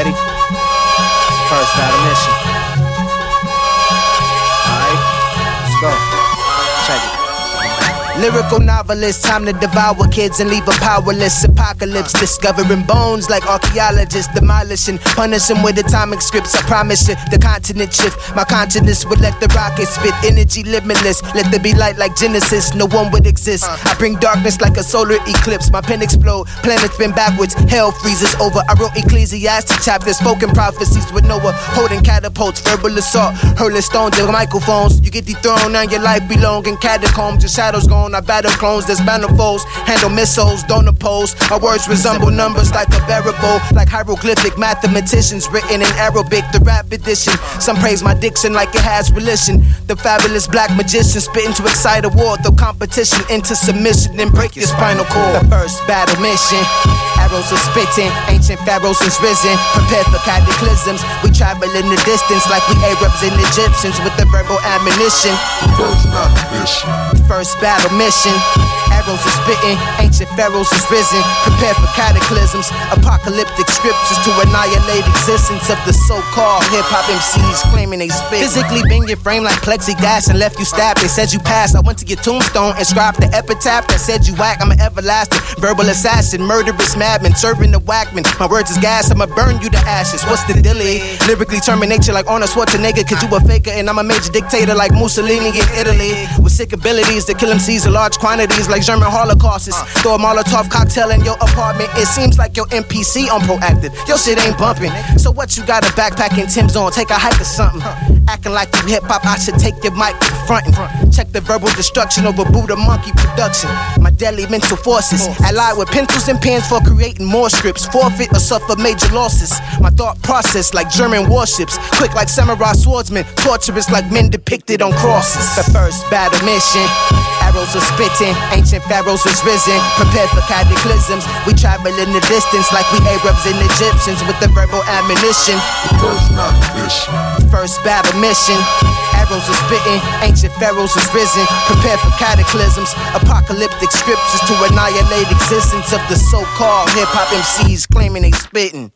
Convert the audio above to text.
Ready? First battle mission. Alright, let's go. Check it. Lyrical novelist, time to devour kids and leave them powerless. Apocalypse, discovering bones like archaeologists, demolishing, punishing with atomic scripts. I promise you, the continent shift. My consciousness would let the rocket spit energy limitless. Let there be light like Genesis, no one would exist. I bring darkness like a solar eclipse. My pen explode, planets spin backwards, hell freezes over. I wrote Ecclesiastes chapters, spoken prophecies with Noah, holding catapults, verbal assault, hurling stones and microphones. You get dethroned, now your life belong in catacombs. Your shadows gone. I battle clones, there's manifolds, handle missiles, don't oppose. My words resemble numbers like a variable, like hieroglyphic mathematicians written in Arabic, the rap edition. Some praise my diction like it has religion. The fabulous black magician spitting to excite a war, throw competition into submission and break your spinal cord. The first battle mission, arrows are spitting, ancient pharaohs is risen, prepared for cataclysms. We travel in the distance like we Arabs and Egyptians with the verbal ammunition. First battle mission, arrows are spitting, ancient pharaohs is risen, prepared for cataclysms, apocalyptic scriptures to annihilate existence of the so-called hip-hop MCs claiming they spit. Physically bend your frame like plexiglass and left you stabbed. They said you passed, I went to your tombstone, inscribed the epitaph that said you whack. I'm an everlasting verbal assassin, murderous madman, serving the whackman. My words is gas, I'ma burn you to ashes. What's the dilly? Lyrically terminate you like Arnold Schwarzenegger, cause you a faker and I'm a major dictator like Mussolini in Italy. With sick abilities to kill MCs in large quantities like German Holocaustists. Throw a Molotov cocktail in your apartment. It seems like your NPC on proactive. Your shit ain't bumping. So what, you got a backpack and Tim's on? Take a hike or something. Acting like you hip hop, I should take your mic frontin'. Check the verbal destruction over Buddha Monkey production. My deadly mental forces allied with pencils and pens for creating more scripts. Forfeit or suffer major losses. My thought process like German warships. Quick like samurai swordsmen. Torturous like men depicted on crosses. The first battle mission, arrows are spitting, ancient pharaohs is risen, prepared for cataclysms. We travel in the distance like we Arabs and Egyptians with the verbal ammunition. First battle mission, arrows are spitting, ancient pharaohs is risen, prepared for cataclysms, apocalyptic scriptures to annihilate existence of the so-called hip-hop MCs claiming they spitting.